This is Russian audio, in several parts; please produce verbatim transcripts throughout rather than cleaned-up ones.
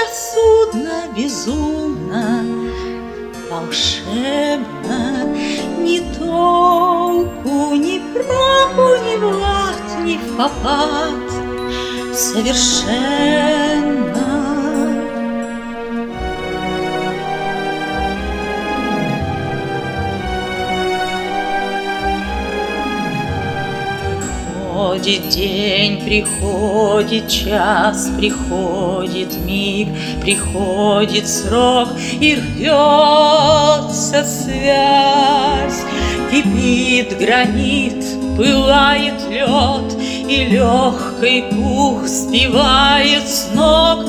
безрассудно, безумно, волшебно, ни толку, ни проку, ни в лад, ни в попад, совершенно. Приходит день, приходит час, приходит миг, приходит срок, и рвется связь. Кипит гранит, пылает лед, и легкий пух сбивает с ног.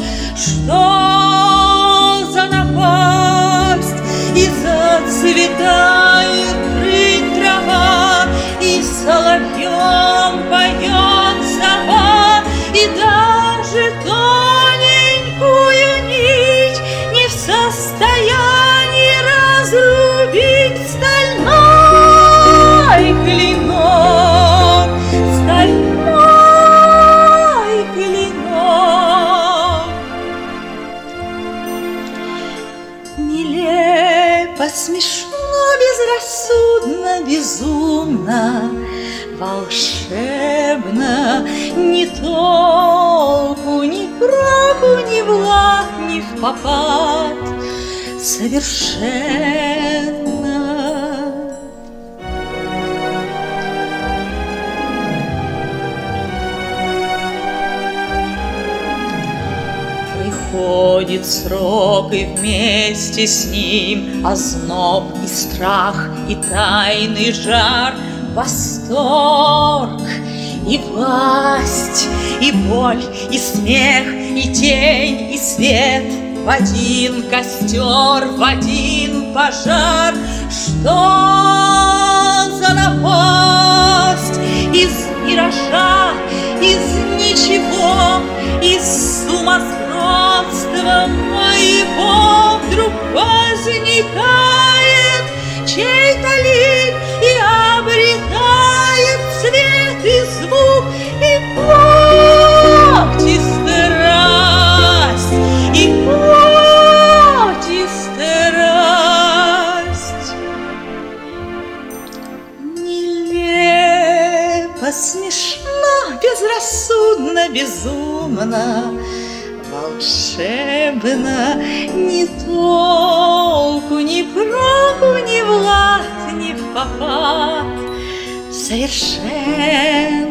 Что за напасть? И зацветает прыть трава, и соловьем поет сова, и даже тоненькую нить не в состоянии разрубить стальной клинок, стальной клинок. Нелепо, смешно, безрассудно, безумно, волшебно, ни толку, ни проку, ни в лад, ни в попад, совершенно. Приходит срок, и вместе с ним озноб и страх, и тайный жар, восторг и власть, и боль, и смех, и тень, и свет в один костер, в один пожар. Что за напасть? Из миража, из ничего, из сумасбродства моего вдруг возникает чей-то лик и обретает цвет и звук, и плоть, и страсть, и плоть, и страсть. Нелепо, смешно, безрассудно, безумно, волшебно, ни толку, ни проку, ни в лад, ни в попад, совершенно.